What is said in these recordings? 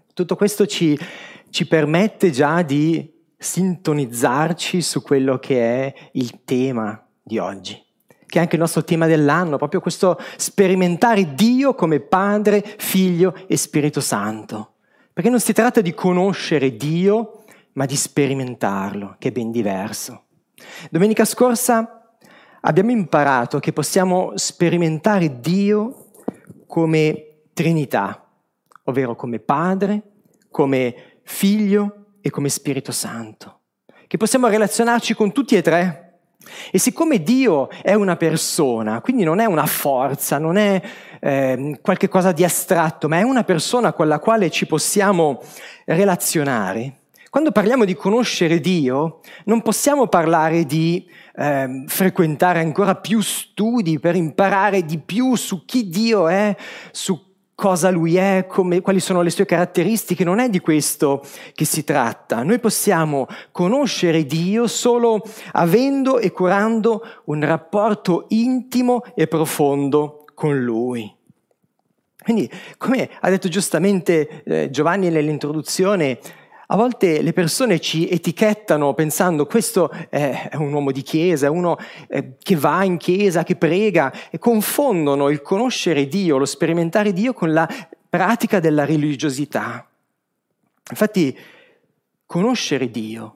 Tutto questo ci permette già di sintonizzarci su quello che è il tema di oggi, che è anche il nostro tema dell'anno, proprio questo sperimentare Dio come Padre, Figlio e Spirito Santo. Perché non si tratta di conoscere Dio, ma di sperimentarlo, che è ben diverso. Domenica scorsa abbiamo imparato che possiamo sperimentare Dio come Trinità, ovvero come Padre, come Figlio e come Spirito Santo, che possiamo relazionarci con tutti e tre. E siccome Dio è una persona, quindi non è una forza, non è qualche cosa di astratto, ma è una persona con la quale ci possiamo relazionare, quando parliamo di conoscere Dio, non possiamo parlare di frequentare ancora più studi per imparare di più su chi Dio è, su cosa Lui è, quali sono le sue caratteristiche. Non è di questo che si tratta. Noi possiamo conoscere Dio solo avendo e curando un rapporto intimo e profondo con Lui. Quindi, come ha detto giustamente Giovanni nell'introduzione, a volte le persone ci etichettano pensando questo è un uomo di chiesa, è uno che va in chiesa, che prega, e confondono il conoscere Dio, lo sperimentare Dio con la pratica della religiosità. Infatti, conoscere Dio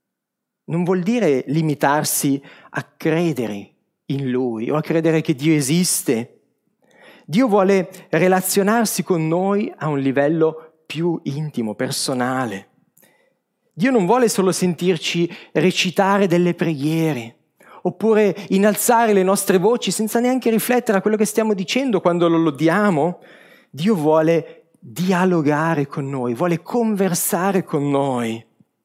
non vuol dire limitarsi a credere in Lui o a credere che Dio esiste. Dio vuole relazionarsi con noi a un livello più intimo, personale. Dio non vuole solo sentirci recitare delle preghiere, oppure innalzare le nostre voci senza neanche riflettere a quello che stiamo dicendo quando lo lodiamo. Dio vuole dialogare con noi, vuole conversare con noi.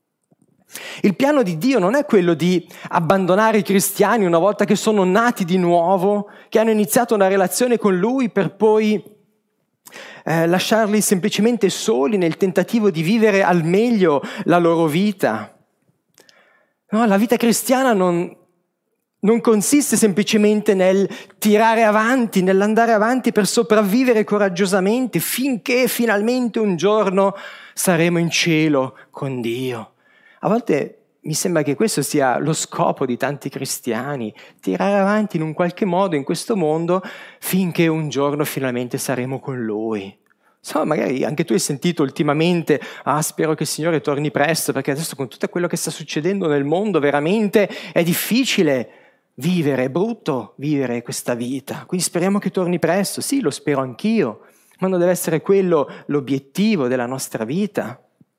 Il piano di Dio non è quello di abbandonare i cristiani una volta che sono nati di nuovo, che hanno iniziato una relazione con Lui per poi lasciarli semplicemente soli nel tentativo di vivere al meglio la loro vita. No, la vita cristiana non consiste semplicemente nel tirare avanti, nell'andare avanti per sopravvivere coraggiosamente finché finalmente un giorno saremo in cielo con Dio. A volte mi sembra che questo sia lo scopo di tanti cristiani, tirare avanti in un qualche modo in questo mondo finché un giorno finalmente saremo con Lui. So, magari anche tu hai sentito ultimamente, spero che il Signore torni presto, perché adesso con tutto quello che sta succedendo nel mondo veramente è difficile vivere, è brutto vivere questa vita, quindi speriamo che torni presto. Sì, lo spero anch'io, ma non deve essere quello l'obiettivo della nostra vita.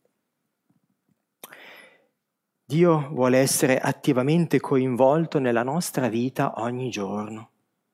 Dio vuole essere attivamente coinvolto nella nostra vita ogni giorno.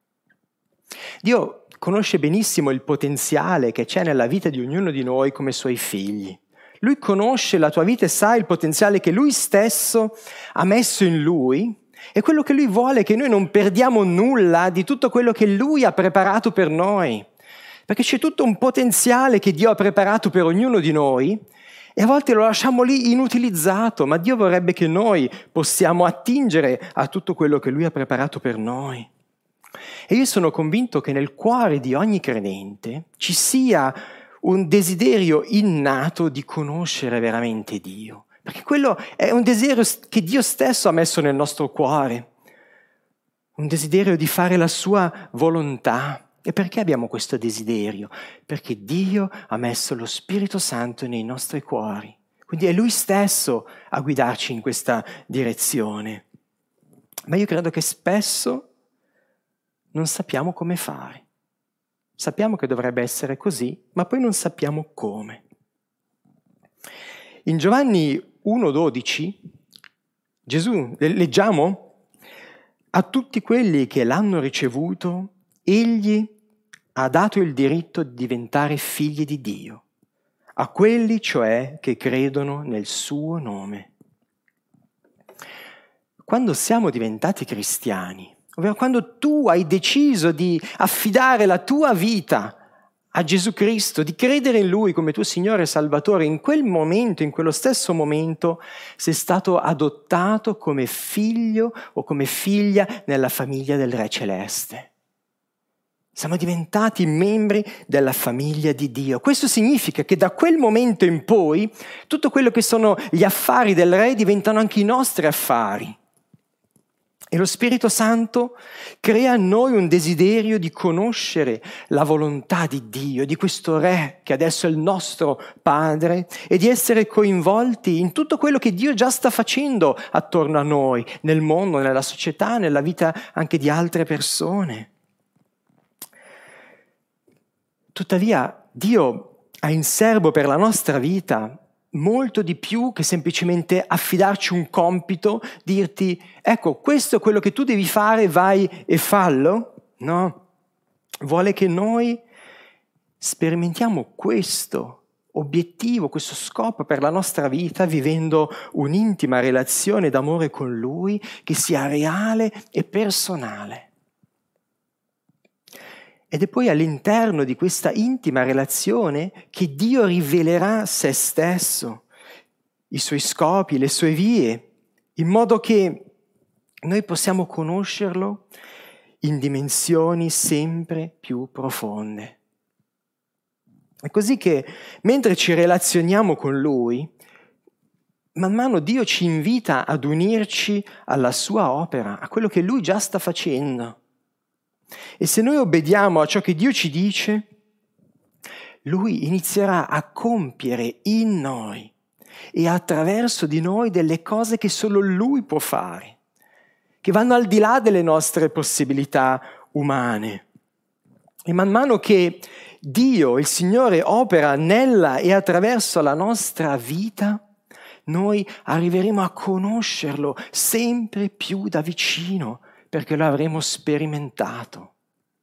Dio conosce benissimo il potenziale che c'è nella vita di ognuno di noi come suoi figli. Lui conosce la tua vita e sa il potenziale che Lui stesso ha messo in Lui, e quello che Lui vuole è che noi non perdiamo nulla di tutto quello che Lui ha preparato per noi, perché c'è tutto un potenziale che Dio ha preparato per ognuno di noi, e a volte lo lasciamo lì inutilizzato, ma Dio vorrebbe che noi possiamo attingere a tutto quello che Lui ha preparato per noi. E io sono convinto che nel cuore di ogni credente ci sia un desiderio innato di conoscere veramente Dio, perché quello è un desiderio che Dio stesso ha messo nel nostro cuore, un desiderio di fare la sua volontà. E perché abbiamo questo desiderio? Perché Dio ha messo lo Spirito Santo nei nostri cuori. Quindi è Lui stesso a guidarci in questa direzione. Ma io credo che spesso non sappiamo come fare. Sappiamo che dovrebbe essere così, ma poi non sappiamo come. In Giovanni 1,12 Gesù, leggiamo, a tutti quelli che l'hanno ricevuto, Egli ha dato il diritto di diventare figli di Dio, a quelli cioè che credono nel suo nome. Quando siamo diventati cristiani, ovvero quando tu hai deciso di affidare la tua vita a Gesù Cristo, di credere in Lui come tuo Signore e Salvatore, in quel momento, in quello stesso momento, sei stato adottato come figlio o come figlia nella famiglia del Re Celeste. Siamo diventati membri della famiglia di Dio. Questo significa che da quel momento in poi tutto quello che sono gli affari del Re diventano anche i nostri affari. E lo Spirito Santo crea in noi un desiderio di conoscere la volontà di Dio, di questo Re che adesso è il nostro Padre, e di essere coinvolti in tutto quello che Dio già sta facendo attorno a noi, nel mondo, nella società, nella vita anche di altre persone. Tuttavia, Dio ha in serbo per la nostra vita molto di più che semplicemente affidarci un compito, dirti, ecco, questo è quello che tu devi fare, vai e fallo. No, vuole che noi sperimentiamo questo obiettivo, questo scopo per la nostra vita, vivendo un'intima relazione d'amore con Lui che sia reale e personale. Ed è poi all'interno di questa intima relazione che Dio rivelerà se stesso, i suoi scopi, le sue vie, in modo che noi possiamo conoscerlo in dimensioni sempre più profonde. È così che mentre ci relazioniamo con Lui, man mano Dio ci invita ad unirci alla sua opera, a quello che Lui già sta facendo. E se noi obbediamo a ciò che Dio ci dice, Lui inizierà a compiere in noi e attraverso di noi delle cose che solo Lui può fare, che vanno al di là delle nostre possibilità umane. E man mano che Dio, il Signore, opera nella e attraverso la nostra vita, noi arriveremo a conoscerlo sempre più da vicino, perché lo avremo sperimentato.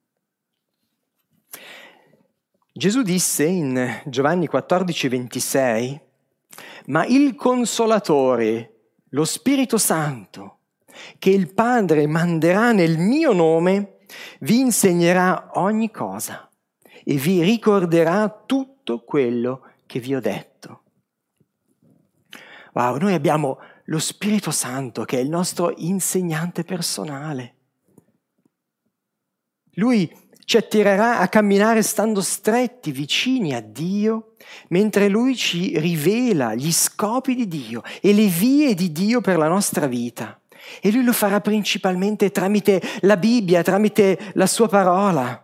Gesù disse in Giovanni 14,26: ma il Consolatore, lo Spirito Santo, che il Padre manderà nel mio nome, vi insegnerà ogni cosa e vi ricorderà tutto quello che vi ho detto. Wow, noi abbiamo lo Spirito Santo che è il nostro insegnante personale. Lui ci attirerà a camminare stando stretti, vicini a Dio, mentre Lui ci rivela gli scopi di Dio e le vie di Dio per la nostra vita. E Lui lo farà principalmente tramite la Bibbia, tramite la sua parola.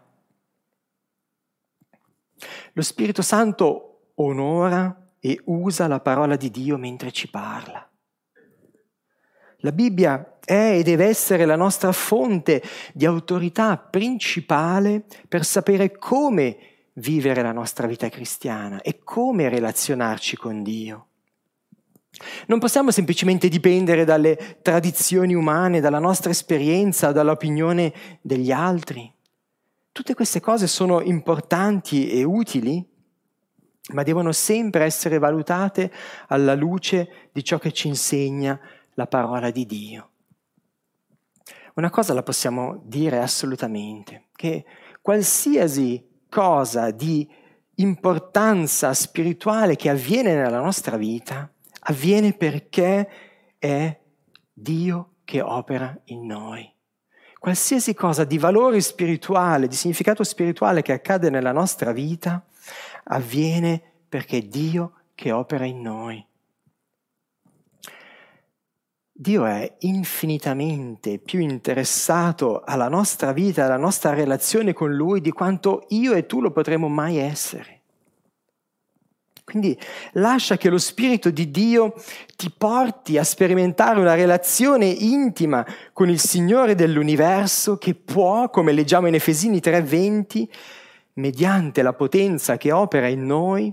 Lo Spirito Santo onora e usa la parola di Dio mentre ci parla. La Bibbia è e deve essere la nostra fonte di autorità principale per sapere come vivere la nostra vita cristiana e come relazionarci con Dio. Non possiamo semplicemente dipendere dalle tradizioni umane, dalla nostra esperienza, dall'opinione degli altri. Tutte queste cose sono importanti e utili, ma devono sempre essere valutate alla luce di ciò che ci insegna la parola di Dio. Una cosa la possiamo dire assolutamente, che qualsiasi cosa di importanza spirituale che avviene nella nostra vita, avviene perché è Dio che opera in noi. Qualsiasi cosa di valore spirituale, di significato spirituale che accade nella nostra vita, avviene perché è Dio che opera in noi. Dio è infinitamente più interessato alla nostra vita, alla nostra relazione con Lui, di quanto io e tu lo potremo mai essere. Quindi lascia che lo Spirito di Dio ti porti a sperimentare una relazione intima con il Signore dell'universo che può, come leggiamo in Efesini 3,20, mediante la potenza che opera in noi,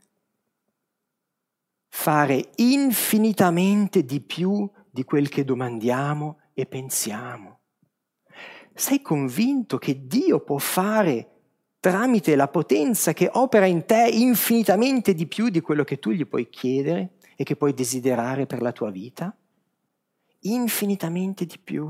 fare infinitamente di più di quel che domandiamo e pensiamo. Sei convinto che Dio può fare tramite la potenza che opera in te infinitamente di più di quello che tu gli puoi chiedere e che puoi desiderare per la tua vita? Infinitamente di più.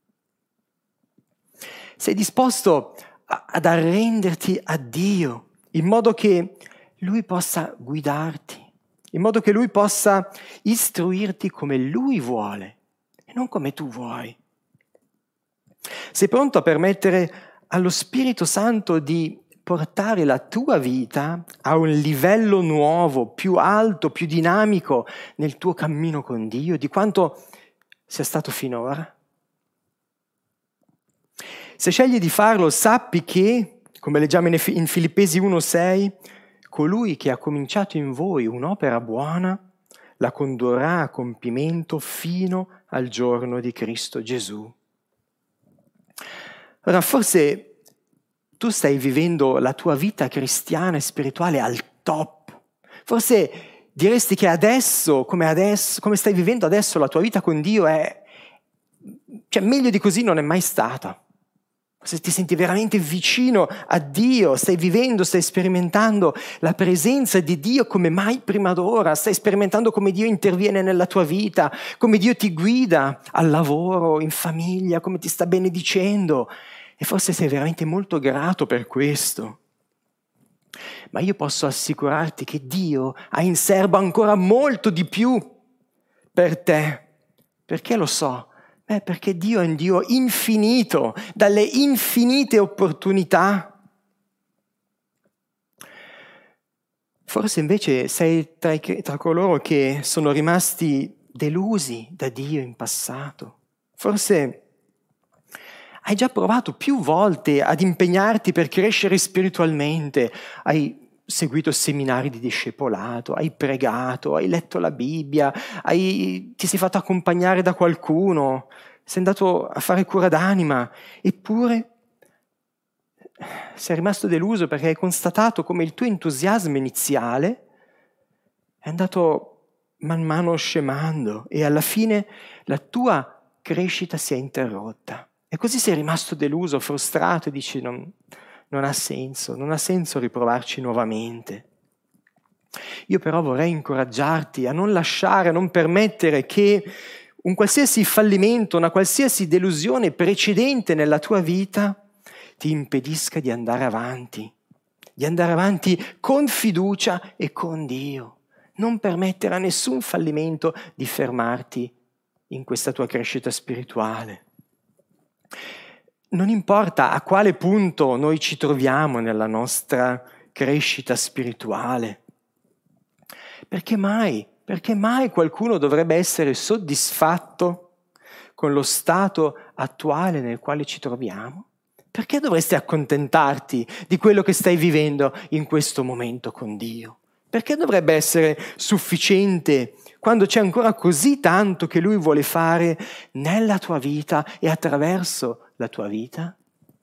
Sei disposto ad arrenderti a Dio in modo che Lui possa guidarti, in modo che Lui possa istruirti come Lui vuole e non come tu vuoi. Sei pronto a permettere allo Spirito Santo di portare la tua vita a un livello nuovo, più alto, più dinamico nel tuo cammino con Dio, di quanto sia stato finora? Se scegli di farlo, sappi che, come leggiamo in Filippesi 1,6, colui che ha cominciato in voi un'opera buona la condurrà a compimento fino al giorno di Cristo Gesù. Ora, forse tu stai vivendo la tua vita cristiana e spirituale al top. Forse diresti che adesso, come stai vivendo adesso la tua vita con Dio, cioè meglio di così non è mai stata. Se ti senti veramente vicino a Dio, stai vivendo, stai sperimentando la presenza di Dio come mai prima d'ora, stai sperimentando come Dio interviene nella tua vita, come Dio ti guida al lavoro, in famiglia, come ti sta benedicendo, e forse sei veramente molto grato per questo. Ma io posso assicurarti che Dio ha in serbo ancora molto di più per te, perché lo so. Perché Dio è un Dio infinito, dalle infinite opportunità. Forse invece sei tra coloro che sono rimasti delusi da Dio in passato. Forse hai già provato più volte ad impegnarti per crescere spiritualmente, hai seguito seminari di discepolato, hai pregato, hai letto la Bibbia, ti sei fatto accompagnare da qualcuno, sei andato a fare cura d'anima, eppure sei rimasto deluso perché hai constatato come il tuo entusiasmo iniziale è andato man mano scemando e alla fine la tua crescita si è interrotta. E così sei rimasto deluso, frustrato e dici non ha senso riprovarci nuovamente. Io però vorrei incoraggiarti a non lasciare, a non permettere che un qualsiasi fallimento, una qualsiasi delusione precedente nella tua vita ti impedisca di andare avanti con fiducia e con Dio. Non permettere a nessun fallimento di fermarti in questa tua crescita spirituale. Non importa a quale punto noi ci troviamo nella nostra crescita spirituale. Perché mai qualcuno dovrebbe essere soddisfatto con lo stato attuale nel quale ci troviamo? Perché dovresti accontentarti di quello che stai vivendo in questo momento con Dio? Perché dovrebbe essere sufficiente quando c'è ancora così tanto che Lui vuole fare nella tua vita e attraverso la tua vita?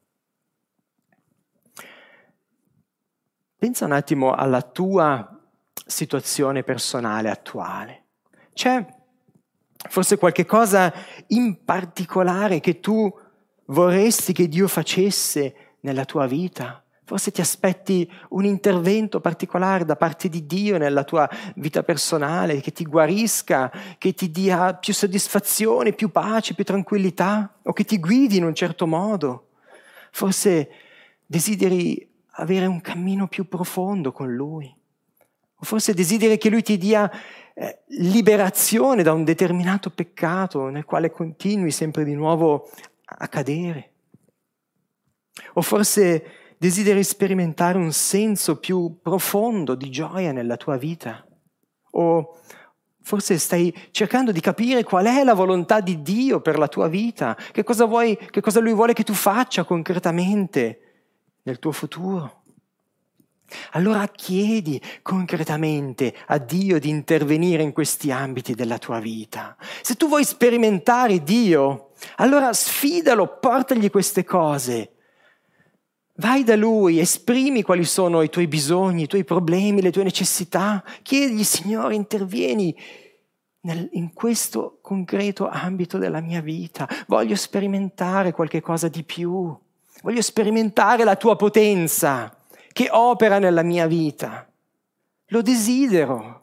Pensa un attimo alla tua situazione personale attuale. C'è forse qualche cosa in particolare che tu vorresti che Dio facesse nella tua vita? Forse ti aspetti un intervento particolare da parte di Dio nella tua vita personale, che ti guarisca, che ti dia più soddisfazione, più pace, più tranquillità, o che ti guidi in un certo modo. Forse desideri avere un cammino più profondo con Lui. O forse desideri che Lui ti dia liberazione da un determinato peccato nel quale continui sempre di nuovo a cadere. O forse desideri sperimentare un senso più profondo di gioia nella tua vita. O forse stai cercando di capire qual è la volontà di Dio per la tua vita, che cosa Lui vuole che tu faccia concretamente nel tuo futuro. Allora chiedi concretamente a Dio di intervenire in questi ambiti della tua vita. Se tu vuoi sperimentare Dio, allora sfidalo, portagli queste cose. Vai da Lui, esprimi quali sono i tuoi bisogni, i tuoi problemi, le tue necessità. Chiedigli, Signore, intervieni in questo concreto ambito della mia vita. Voglio sperimentare qualche cosa di più. Voglio sperimentare la tua potenza che opera nella mia vita. Lo desidero.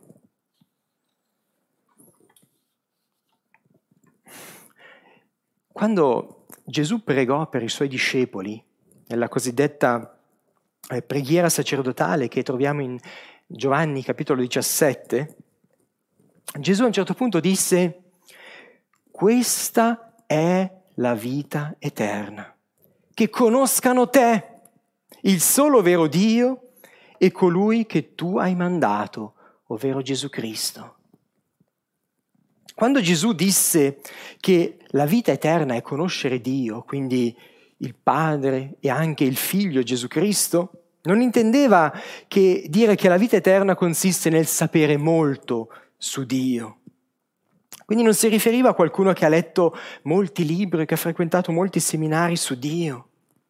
Quando Gesù pregò per i Suoi discepoli, nella cosiddetta preghiera sacerdotale che troviamo in Giovanni capitolo 17, Gesù a un certo punto disse: questa è la vita eterna, che conoscano te, il solo vero Dio e colui che tu hai mandato, ovvero Gesù Cristo. Quando Gesù disse che la vita eterna è conoscere Dio, quindi il Padre e anche il Figlio Gesù Cristo, non intendeva che dire che la vita eterna consiste nel sapere molto su Dio. Quindi non si riferiva a qualcuno che ha letto molti libri, che ha frequentato molti seminari su Dio.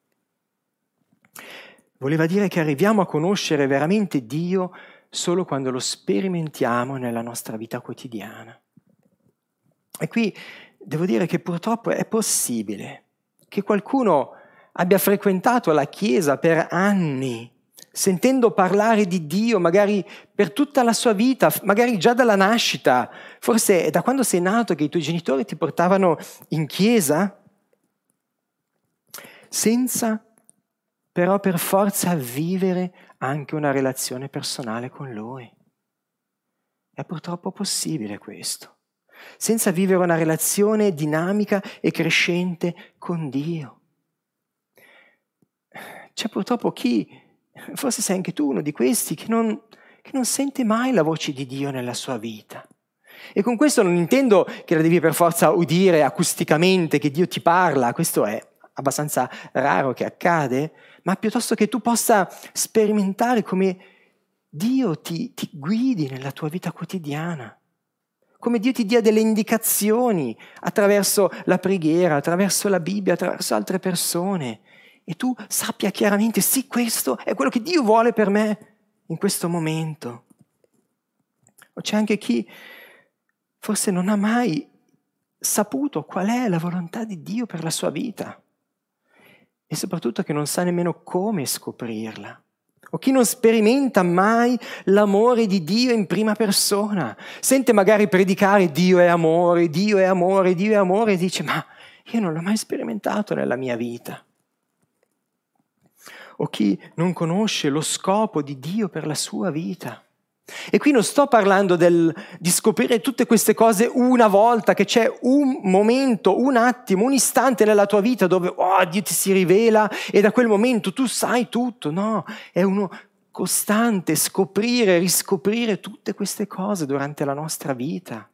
Voleva dire che arriviamo a conoscere veramente Dio solo quando lo sperimentiamo nella nostra vita quotidiana. E qui devo dire che purtroppo è possibile che qualcuno abbia frequentato la Chiesa per anni, sentendo parlare di Dio magari per tutta la sua vita, magari già dalla nascita. Forse è da quando sei nato che i tuoi genitori ti portavano in chiesa, senza però per forza vivere anche una relazione personale con Lui. È purtroppo possibile questo, senza vivere una relazione dinamica e crescente con Dio. C'è purtroppo chi, forse sei anche tu uno di questi, che non sente mai la voce di Dio nella sua vita. E con questo non intendo che la devi per forza udire acusticamente, che Dio ti parla, questo è abbastanza raro che accade, ma piuttosto che tu possa sperimentare come Dio ti guidi nella tua vita quotidiana, come Dio ti dia delle indicazioni attraverso la preghiera, attraverso la Bibbia, attraverso altre persone, e tu sappia chiaramente, sì, questo è quello che Dio vuole per me in questo momento. O c'è anche chi forse non ha mai saputo qual è la volontà di Dio per la sua vita e soprattutto che non sa nemmeno come scoprirla. O chi non sperimenta mai l'amore di Dio in prima persona. Sente magari predicare Dio è amore, Dio è amore, Dio è amore e dice ma io non l'ho mai sperimentato nella mia vita. O chi non conosce lo scopo di Dio per la sua vita. E qui non sto parlando di scoprire tutte queste cose una volta, che c'è un momento, un attimo, un istante nella tua vita dove Dio ti si rivela e da quel momento tu sai tutto. No, è uno costante scoprire, riscoprire tutte queste cose durante la nostra vita.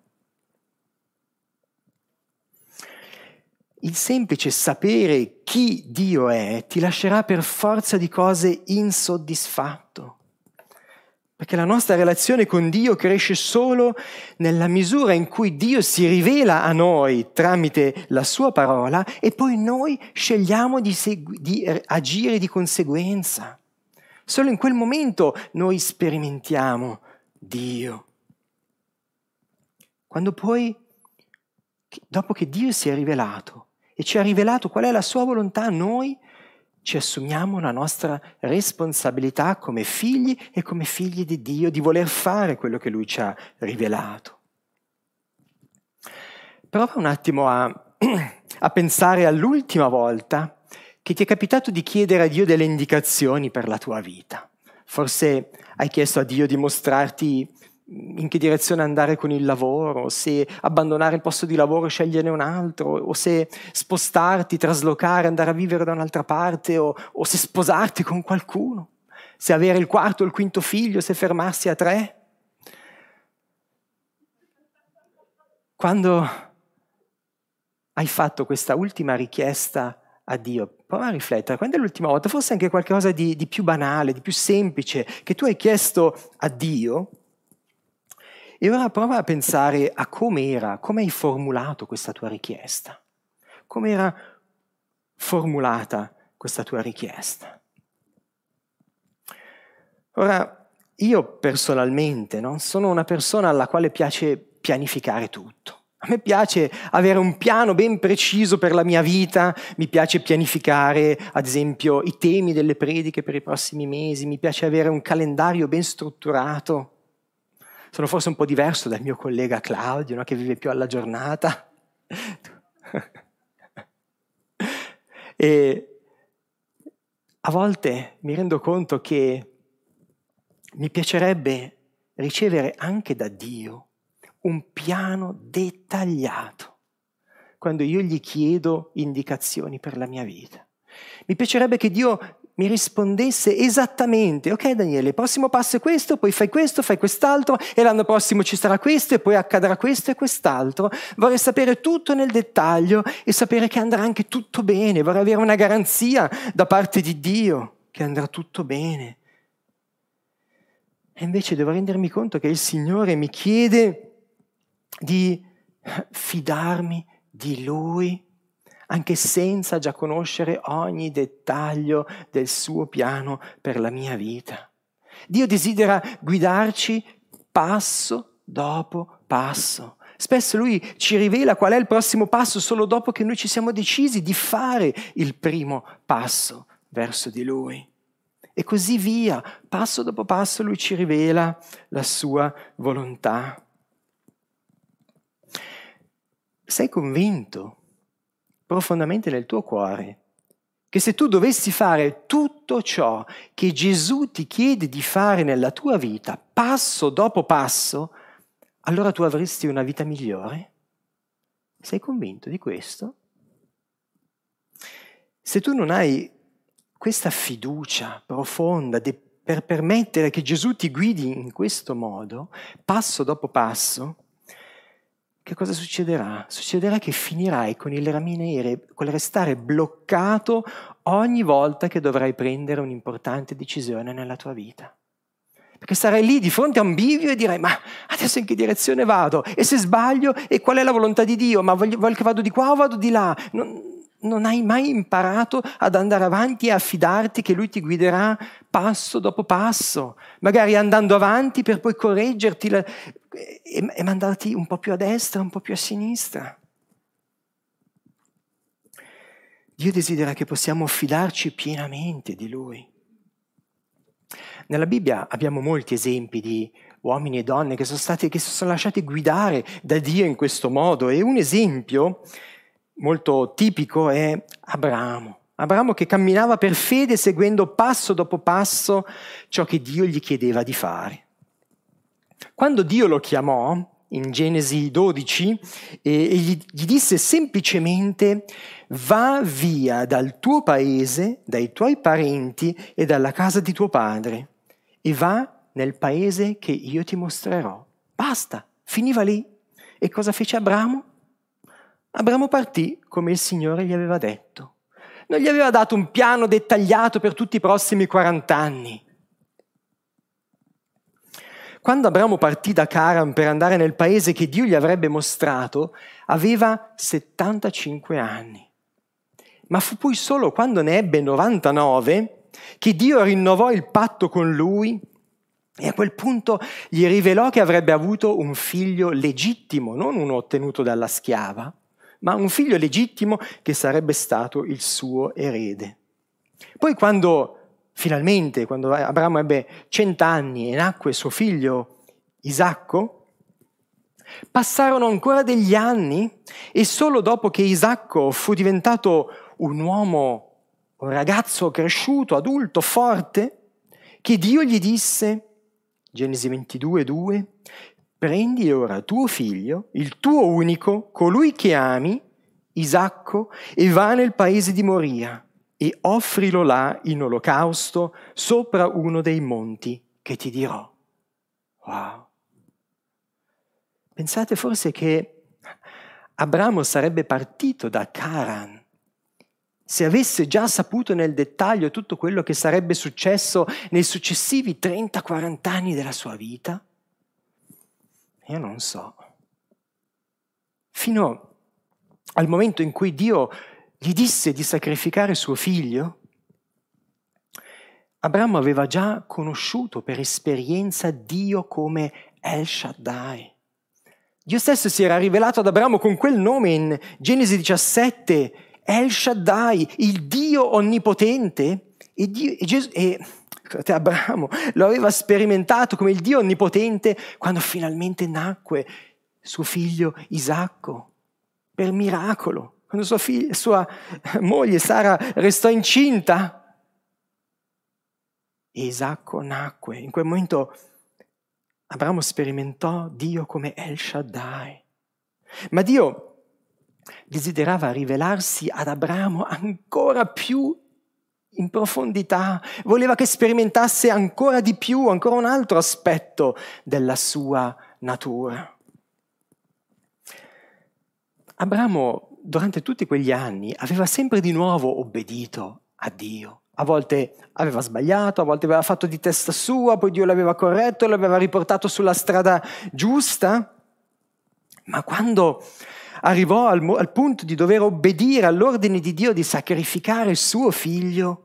Il semplice sapere chi Dio è ti lascerà per forza di cose insoddisfatto. Perché la nostra relazione con Dio cresce solo nella misura in cui Dio si rivela a noi tramite la sua parola e poi noi scegliamo di agire di conseguenza. Solo in quel momento noi sperimentiamo Dio. Quando poi, dopo che Dio si è rivelato e ci ha rivelato qual è la sua volontà, noi ci assumiamo la nostra responsabilità come figli e come figli di Dio di voler fare quello che Lui ci ha rivelato. Prova un attimo a pensare all'ultima volta che ti è capitato di chiedere a Dio delle indicazioni per la tua vita. Forse hai chiesto a Dio di mostrarti in che direzione andare con il lavoro, se abbandonare il posto di lavoro e sceglierne un altro, o se spostarti, traslocare, andare a vivere da un'altra parte, o se sposarti con qualcuno, se avere il quarto o il quinto figlio, se fermarsi a 3. Quando hai fatto questa ultima richiesta a Dio, prova a riflettere, quando è l'ultima volta, forse anche qualcosa di più banale, di più semplice, che tu hai chiesto a Dio. E ora prova a pensare a come hai formulato questa tua richiesta. Come era formulata questa tua richiesta. Ora, io personalmente sono una persona alla quale piace pianificare tutto. A me piace avere un piano ben preciso per la mia vita, mi piace pianificare, ad esempio, i temi delle prediche per i prossimi mesi, mi piace avere un calendario ben strutturato. Sono forse un po' diverso dal mio collega Claudio, che vive più alla giornata. E a volte mi rendo conto che mi piacerebbe ricevere anche da Dio un piano dettagliato quando io gli chiedo indicazioni per la mia vita. Mi piacerebbe che Dio mi rispondesse esattamente: ok Daniele, il prossimo passo è questo, poi fai questo, fai quest'altro, e l'anno prossimo ci sarà questo, e poi accadrà questo e quest'altro. Vorrei sapere tutto nel dettaglio e sapere che andrà anche tutto bene. Vorrei avere una garanzia da parte di Dio che andrà tutto bene. E invece devo rendermi conto che il Signore mi chiede di fidarmi di Lui, anche senza già conoscere ogni dettaglio del suo piano per la mia vita. Dio desidera guidarci passo dopo passo. Spesso Lui ci rivela qual è il prossimo passo solo dopo che noi ci siamo decisi di fare il primo passo verso di Lui. E così via, passo dopo passo Lui ci rivela la sua volontà. Sei convinto profondamente nel tuo cuore che se tu dovessi fare tutto ciò che Gesù ti chiede di fare nella tua vita, passo dopo passo, allora tu avresti una vita migliore? Sei convinto di questo? Se tu non hai questa fiducia profonda per permettere che Gesù ti guidi in questo modo, passo dopo passo, che cosa succederà? Succederà che finirai con il restare bloccato ogni volta che dovrai prendere un'importante decisione nella tua vita. Perché sarai lì di fronte a un bivio e dirai: ma adesso in che direzione vado? E se sbaglio? E qual è la volontà di Dio? Ma voglio che vado di qua o vado di là? Non hai mai imparato ad andare avanti e a fidarti che Lui ti guiderà passo dopo passo, magari andando avanti per poi correggerti e mandarti un po' più a destra, un po' più a sinistra. Dio desidera che possiamo fidarci pienamente di Lui. Nella Bibbia abbiamo molti esempi di uomini e donne che si sono lasciati guidare da Dio in questo modo, e un esempio molto tipico è Abramo. Abramo che camminava per fede seguendo passo dopo passo ciò che Dio gli chiedeva di fare. Quando Dio lo chiamò in Genesi 12 e gli disse semplicemente: va via dal tuo paese, dai tuoi parenti e dalla casa di tuo padre e va nel paese che io ti mostrerò. Basta, finiva lì. E cosa fece Abramo? Abramo partì come il Signore gli aveva detto. Non gli aveva dato un piano dettagliato per tutti i prossimi 40 anni. Quando Abramo partì da Caran per andare nel paese che Dio gli avrebbe mostrato, aveva 75 anni. Ma fu poi solo quando ne ebbe 99 che Dio rinnovò il patto con lui e a quel punto gli rivelò che avrebbe avuto un figlio legittimo, non uno ottenuto dalla schiava, ma un figlio legittimo che sarebbe stato il suo erede. Poi quando Abramo ebbe 100 anni e nacque suo figlio Isacco, passarono ancora degli anni e solo dopo che Isacco fu diventato un ragazzo cresciuto, adulto, forte, che Dio gli disse, Genesi 22:2, prendi ora tuo figlio, il tuo unico, colui che ami, Isacco, e va nel paese di Moria e offrilo là in olocausto sopra uno dei monti che ti dirò. Wow! Pensate forse che Abramo sarebbe partito da Caran se avesse già saputo nel dettaglio tutto quello che sarebbe successo nei successivi 30-40 anni della sua vita? Io non so. Fino al momento in cui Dio gli disse di sacrificare suo figlio, Abramo aveva già conosciuto per esperienza Dio come El Shaddai. Dio stesso si era rivelato ad Abramo con quel nome in Genesi 17, El Shaddai, il Dio onnipotente, e Abramo lo aveva sperimentato come il Dio onnipotente quando finalmente nacque suo figlio Isacco, per miracolo, quando sua moglie Sara restò incinta e Isacco nacque. In quel momento Abramo sperimentò Dio come El Shaddai. Ma Dio desiderava rivelarsi ad Abramo ancora più in profondità, voleva che sperimentasse ancora di più, ancora un altro aspetto della sua natura. Abramo, durante tutti quegli anni, aveva sempre di nuovo obbedito a Dio. A volte aveva sbagliato, a volte aveva fatto di testa sua, poi Dio l'aveva corretto, l'aveva riportato sulla strada giusta. Ma quando arrivò al punto di dover obbedire all'ordine di Dio di sacrificare suo figlio,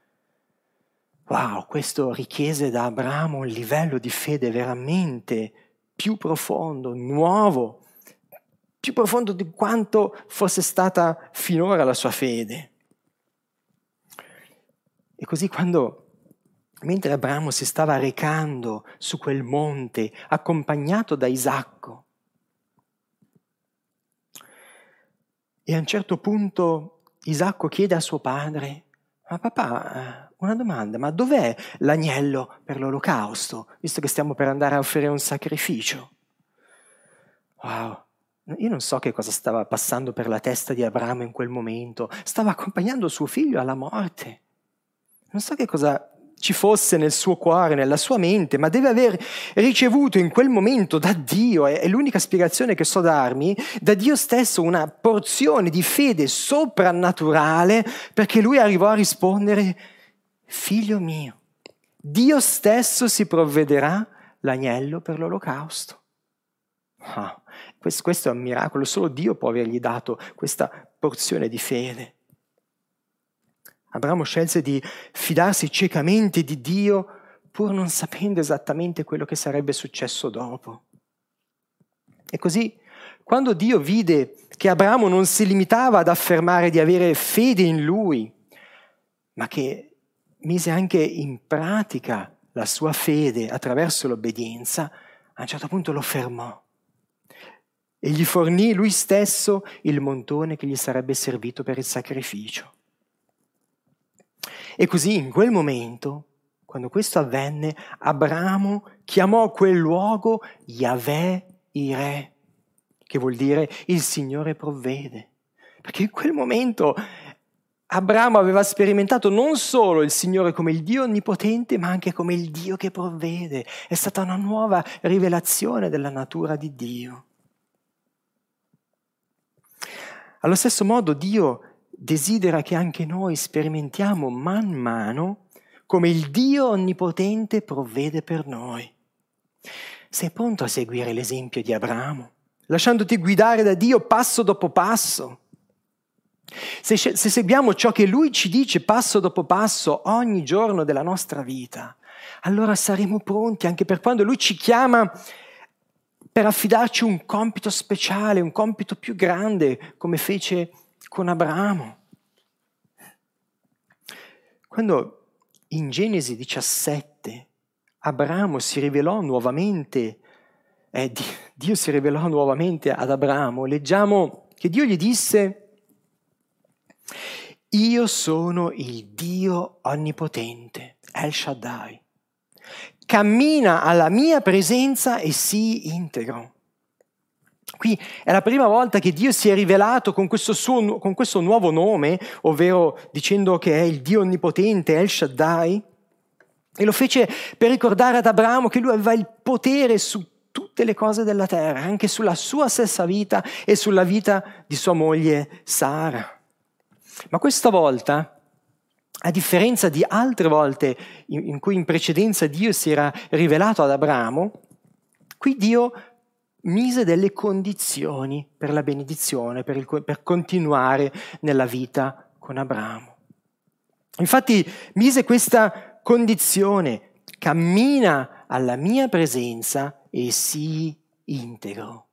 wow, questo richiese da Abramo un livello di fede veramente più profondo, nuovo, più profondo di quanto fosse stata finora la sua fede. E così mentre Abramo si stava recando su quel monte, accompagnato da Isacco, e a un certo punto Isacco chiede a suo padre: ma papà, una domanda, ma dov'è l'agnello per l'olocausto, visto che stiamo per andare a offrire un sacrificio? Wow, io non so che cosa stava passando per la testa di Abramo in quel momento, stava accompagnando suo figlio alla morte. Non so che cosa ci fosse nel suo cuore, nella sua mente, ma deve aver ricevuto in quel momento da Dio, è l'unica spiegazione che so darmi, da Dio stesso una porzione di fede soprannaturale, perché lui arrivò a rispondere: figlio mio, Dio stesso si provvederà l'agnello per l'olocausto. Questo è un miracolo, solo Dio può avergli dato questa porzione di fede. Abramo scelse di fidarsi ciecamente di Dio, pur non sapendo esattamente quello che sarebbe successo dopo. E così, quando Dio vide che Abramo non si limitava ad affermare di avere fede in lui, ma che mise anche in pratica la sua fede attraverso l'obbedienza, a un certo punto lo fermò e gli fornì lui stesso il montone che gli sarebbe servito per il sacrificio. E così in quel momento, quando questo avvenne, Abramo chiamò quel luogo Yahweh Ireh, che vuol dire il Signore provvede. Perché in quel momento Abramo aveva sperimentato non solo il Signore come il Dio onnipotente, ma anche come il Dio che provvede. È stata una nuova rivelazione della natura di Dio. Allo stesso modo Dio desidera che anche noi sperimentiamo man mano come il Dio onnipotente provvede per noi. Sei pronto a seguire l'esempio di Abramo, lasciandoti guidare da Dio passo dopo passo? Se seguiamo ciò che Lui ci dice passo dopo passo ogni giorno della nostra vita, allora saremo pronti anche per quando Lui ci chiama per affidarci un compito speciale, un compito più grande, come fece con Abramo. Quando in Genesi 17 Abramo si rivelò nuovamente, Dio si rivelò nuovamente ad Abramo, leggiamo che Dio gli disse: io sono il Dio onnipotente, El Shaddai. Cammina alla mia presenza e sii integro. Qui è la prima volta che Dio si è rivelato con questo nuovo nome, ovvero dicendo che è il Dio onnipotente, El Shaddai, e lo fece per ricordare ad Abramo che lui aveva il potere su tutte le cose della terra, anche sulla sua stessa vita e sulla vita di sua moglie Sara. Ma questa volta, a differenza di altre volte in cui in precedenza Dio si era rivelato ad Abramo, qui Dio mise delle condizioni per la benedizione, per continuare nella vita con Abramo. Infatti mise questa condizione: cammina alla mia presenza e sii integro.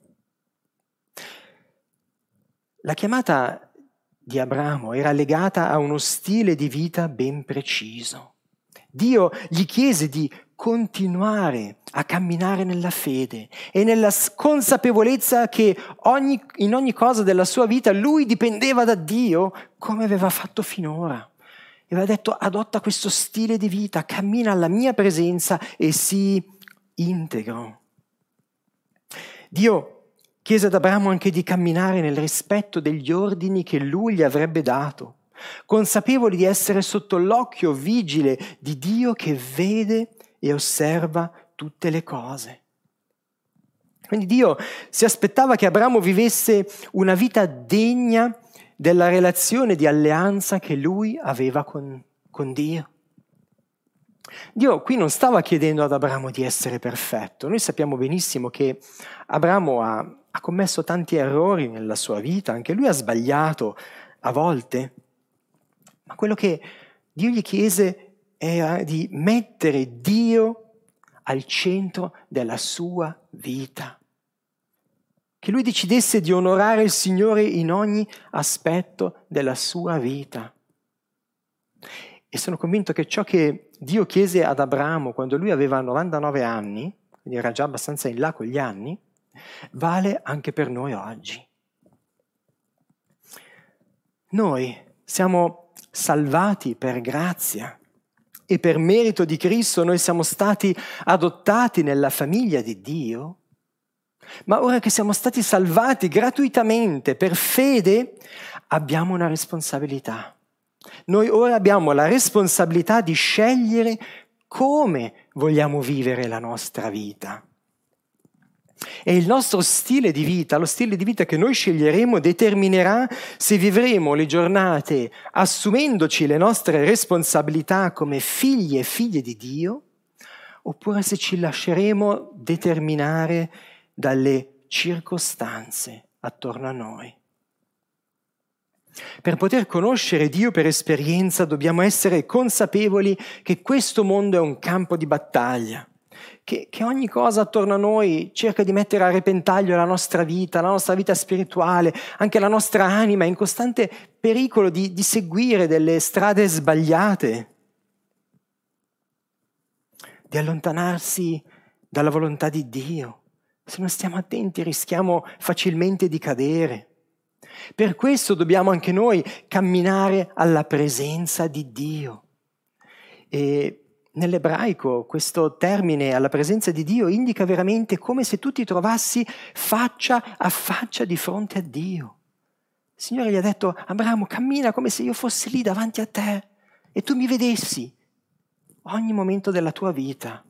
La chiamata di Abramo era legata a uno stile di vita ben preciso. Dio gli chiese di continuare a camminare nella fede e nella consapevolezza che in ogni cosa della sua vita lui dipendeva da Dio come aveva fatto finora. E aveva detto: adotta questo stile di vita, cammina alla mia presenza e sii integro. Dio Chiese ad Abramo anche di camminare nel rispetto degli ordini che lui gli avrebbe dato, consapevoli di essere sotto l'occhio vigile di Dio che vede e osserva tutte le cose. Quindi Dio si aspettava che Abramo vivesse una vita degna della relazione di alleanza che lui aveva con Dio. Dio qui non stava chiedendo ad Abramo di essere perfetto. Noi sappiamo benissimo che Abramo ha commesso tanti errori nella sua vita, anche lui ha sbagliato a volte, ma quello che Dio gli chiese era di mettere Dio al centro della sua vita. Che lui decidesse di onorare il Signore in ogni aspetto della sua vita. E sono convinto che ciò che Dio chiese ad Abramo quando lui aveva 99 anni, quindi era già abbastanza in là con gli anni, vale anche per noi oggi. Noi siamo salvati per grazia e per merito di Cristo noi siamo stati adottati nella famiglia di Dio. Ma ora che siamo stati salvati gratuitamente per fede, abbiamo una responsabilità. Noi ora abbiamo la responsabilità di scegliere come vogliamo vivere la nostra vita. E il nostro stile di vita, lo stile di vita che noi sceglieremo, determinerà se vivremo le giornate assumendoci le nostre responsabilità come figli e figlie di Dio, oppure se ci lasceremo determinare dalle circostanze attorno a noi. Per poter conoscere Dio per esperienza dobbiamo essere consapevoli che questo mondo è un campo di battaglia, che ogni cosa attorno a noi cerca di mettere a repentaglio la nostra vita spirituale, anche la nostra anima è in costante pericolo di seguire delle strade sbagliate, di allontanarsi dalla volontà di Dio. Se non stiamo attenti rischiamo facilmente di cadere. Per questo dobbiamo anche noi camminare alla presenza di Dio. E nell'ebraico questo termine, alla presenza di Dio, indica veramente come se tu ti trovassi faccia a faccia di fronte a Dio. Il Signore gli ha detto: Abramo, cammina come se io fossi lì davanti a te e tu mi vedessi ogni momento della tua vita.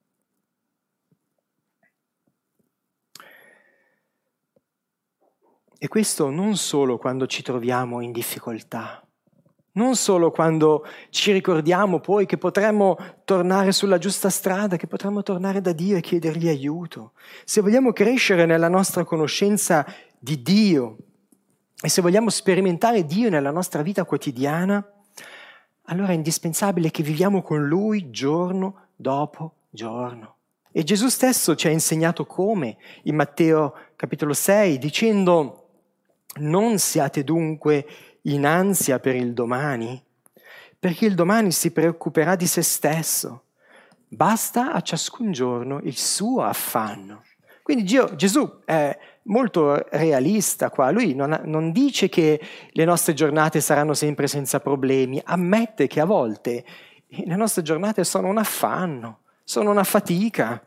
E questo non solo quando ci troviamo in difficoltà, non solo quando ci ricordiamo poi che potremmo tornare sulla giusta strada, che potremmo tornare da Dio e chiedergli aiuto. Se vogliamo crescere nella nostra conoscenza di Dio e se vogliamo sperimentare Dio nella nostra vita quotidiana, allora è indispensabile che viviamo con Lui giorno dopo giorno. E Gesù stesso ci ha insegnato come in Matteo capitolo 6, dicendo: non siate dunque in ansia per il domani, perché il domani si preoccuperà di se stesso. Basta a ciascun giorno il suo affanno. Quindi Gesù è molto realista qua. Lui non dice che le nostre giornate saranno sempre senza problemi, ammette che a volte le nostre giornate sono un affanno, sono una fatica,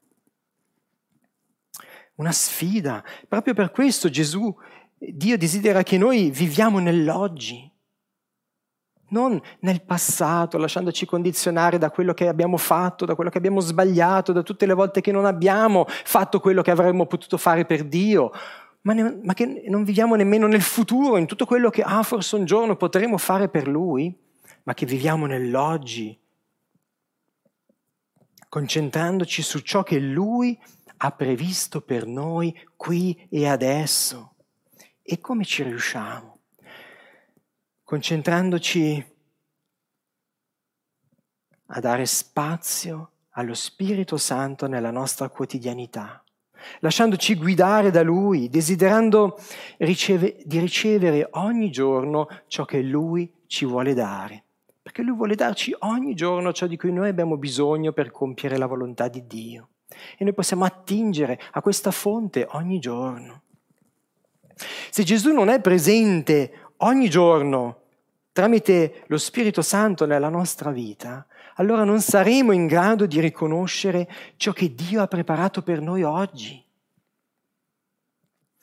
una sfida. Proprio per questo Dio desidera che noi viviamo nell'oggi, non nel passato, lasciandoci condizionare da quello che abbiamo fatto, da quello che abbiamo sbagliato, da tutte le volte che non abbiamo fatto quello che avremmo potuto fare per Dio, ma che non viviamo nemmeno nel futuro, in tutto quello che forse un giorno potremo fare per Lui, ma che viviamo nell'oggi, concentrandoci su ciò che Lui ha previsto per noi qui e adesso. E come ci riusciamo? Concentrandoci a dare spazio allo Spirito Santo nella nostra quotidianità, lasciandoci guidare da Lui, desiderando di ricevere ogni giorno ciò che Lui ci vuole dare, perché Lui vuole darci ogni giorno ciò di cui noi abbiamo bisogno per compiere la volontà di Dio. E noi possiamo attingere a questa fonte ogni giorno. Se Gesù non è presente ogni giorno tramite lo Spirito Santo nella nostra vita, allora non saremo in grado di riconoscere ciò che Dio ha preparato per noi oggi.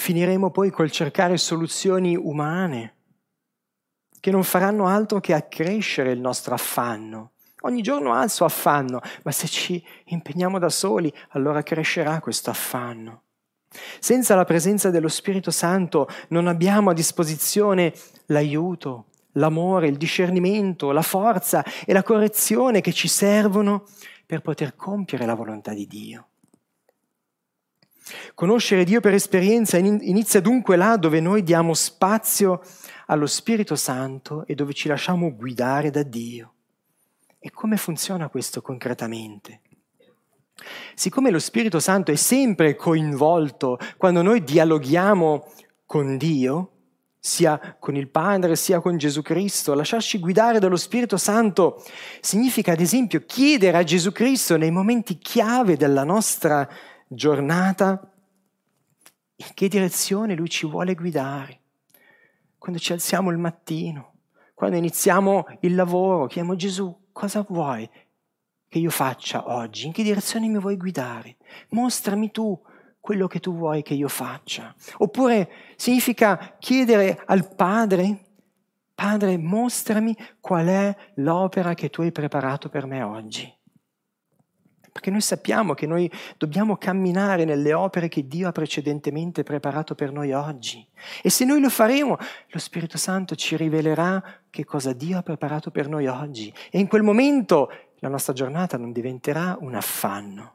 finiremo poi col cercare soluzioni umane, che non faranno altro che accrescere il nostro affanno. Ogni giorno ha il suo affanno, ma se ci impegniamo da soli, allora crescerà questo affanno. Senza la presenza dello Spirito Santo non abbiamo a disposizione l'aiuto, l'amore, il discernimento, la forza e la correzione che ci servono per poter compiere la volontà di Dio. Conoscere Dio per esperienza inizia dunque là dove noi diamo spazio allo Spirito Santo e dove ci lasciamo guidare da Dio. E come funziona questo concretamente? Siccome lo Spirito Santo è sempre coinvolto quando noi dialoghiamo con Dio, sia con il Padre sia con Gesù Cristo, lasciarci guidare dallo Spirito Santo significa ad esempio chiedere a Gesù Cristo nei momenti chiave della nostra giornata in che direzione Lui ci vuole guidare. Quando ci alziamo il mattino, quando iniziamo il lavoro, chiediamo Gesù, cosa vuoi che io faccia oggi? In che direzione mi vuoi guidare? Mostrami tu quello che tu vuoi che io faccia. Oppure significa chiedere al Padre, Padre, mostrami qual è l'opera che tu hai preparato per me oggi. Perché noi sappiamo che noi dobbiamo camminare nelle opere che Dio ha precedentemente preparato per noi oggi. E se noi lo faremo, lo Spirito Santo ci rivelerà che cosa Dio ha preparato per noi oggi. E in quel momento la nostra giornata non diventerà un affanno.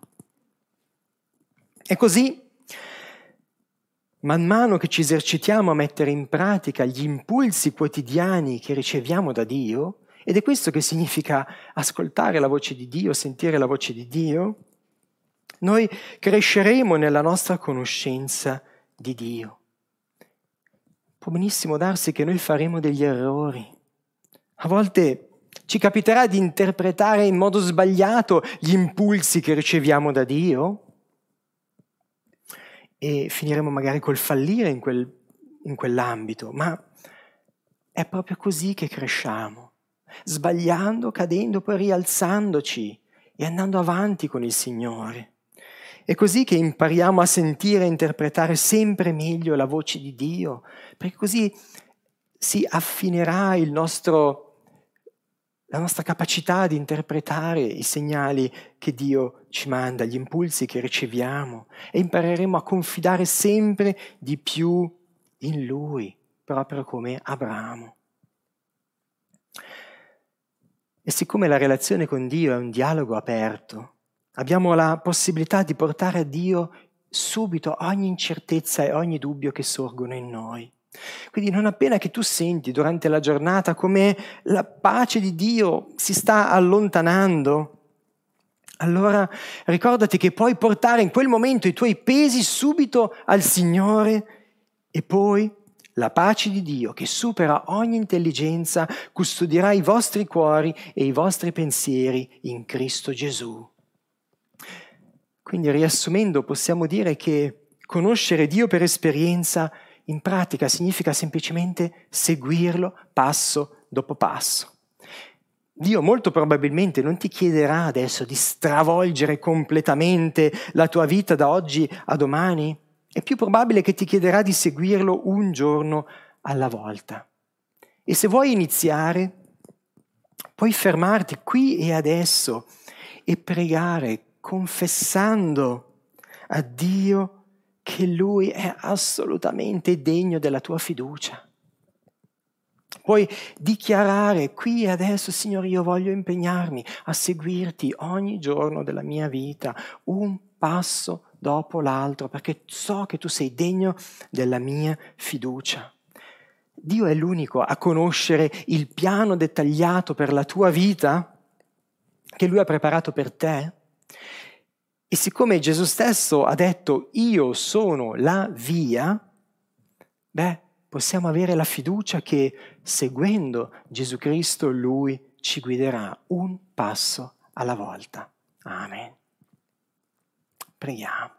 E così, man mano che ci esercitiamo a mettere in pratica gli impulsi quotidiani che riceviamo da Dio, ed è questo che significa ascoltare la voce di Dio, sentire la voce di Dio, noi cresceremo nella nostra conoscenza di Dio. Può benissimo darsi che noi faremo degli errori. A volte ci capiterà di interpretare in modo sbagliato gli impulsi che riceviamo da Dio e finiremo magari col fallire in quell'ambito, ma è proprio così che cresciamo. Sbagliando, cadendo, poi rialzandoci e andando avanti con il Signore. È così che impariamo a sentire e interpretare sempre meglio la voce di Dio, perché così si affinerà la nostra capacità di interpretare i segnali che Dio ci manda, gli impulsi che riceviamo, e impareremo a confidare sempre di più in Lui, proprio come Abramo. E siccome la relazione con Dio è un dialogo aperto, abbiamo la possibilità di portare a Dio subito ogni incertezza e ogni dubbio che sorgono in noi. Quindi non appena che tu senti durante la giornata come la pace di Dio si sta allontanando, allora ricordati che puoi portare in quel momento i tuoi pesi subito al Signore e poi la pace di Dio, che supera ogni intelligenza, custodirà i vostri cuori e i vostri pensieri in Cristo Gesù. Quindi, riassumendo, possiamo dire che conoscere Dio per esperienza in pratica significa semplicemente seguirlo passo dopo passo. Dio molto probabilmente non ti chiederà adesso di stravolgere completamente la tua vita da oggi a domani. È più probabile che ti chiederà di seguirlo un giorno alla volta. E se vuoi iniziare, puoi fermarti qui e adesso e pregare confessando a Dio che Lui è assolutamente degno della tua fiducia. Puoi dichiarare qui e adesso, Signore, io voglio impegnarmi a seguirti ogni giorno della mia vita, un passo dopo l'altro, perché so che tu sei degno della mia fiducia. Dio è l'unico a conoscere il piano dettagliato per la tua vita che Lui ha preparato per te. E siccome Gesù stesso ha detto io sono la via, possiamo avere la fiducia che seguendo Gesù Cristo Lui ci guiderà un passo alla volta. Amen. Preghiamo.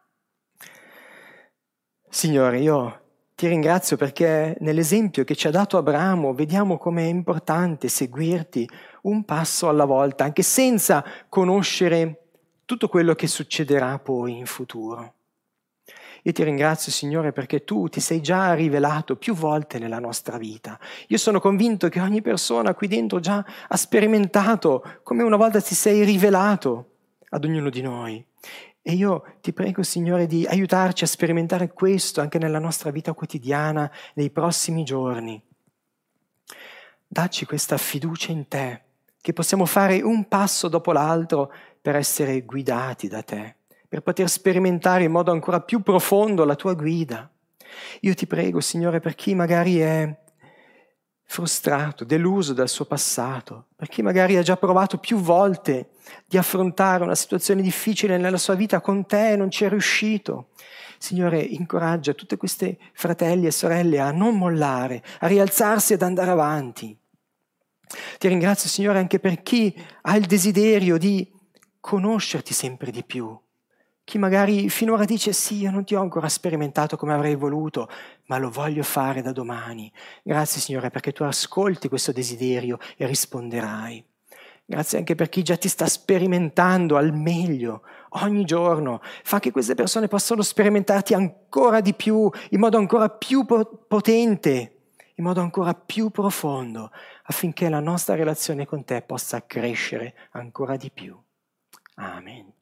Signore, io ti ringrazio perché nell'esempio che ci ha dato Abramo vediamo come è importante seguirti un passo alla volta, anche senza conoscere tutto quello che succederà poi in futuro. Io ti ringrazio, Signore, perché tu ti sei già rivelato più volte nella nostra vita. Io sono convinto che ogni persona qui dentro già ha sperimentato come una volta ti sei rivelato ad ognuno di noi. E io ti prego, Signore, di aiutarci a sperimentare questo anche nella nostra vita quotidiana, nei prossimi giorni. Dacci questa fiducia in te, che possiamo fare un passo dopo l'altro per essere guidati da te, per poter sperimentare in modo ancora più profondo la tua guida. Io ti prego, Signore, per chi magari è frustrato, deluso dal suo passato, per chi magari ha già provato più volte di affrontare una situazione difficile nella sua vita con te e non ci è riuscito. Signore, incoraggia tutte queste fratelli e sorelle a non mollare, a rialzarsi ed andare avanti. Ti ringrazio, Signore, anche per chi ha il desiderio di conoscerti sempre di più. Chi magari finora dice sì, io non ti ho ancora sperimentato come avrei voluto, ma lo voglio fare da domani. Grazie, Signore, perché tu ascolti questo desiderio e risponderai. Grazie anche per chi già ti sta sperimentando al meglio ogni giorno. Fa che queste persone possano sperimentarti ancora di più, in modo ancora più potente, in modo ancora più profondo, affinché la nostra relazione con te possa crescere ancora di più. Amen.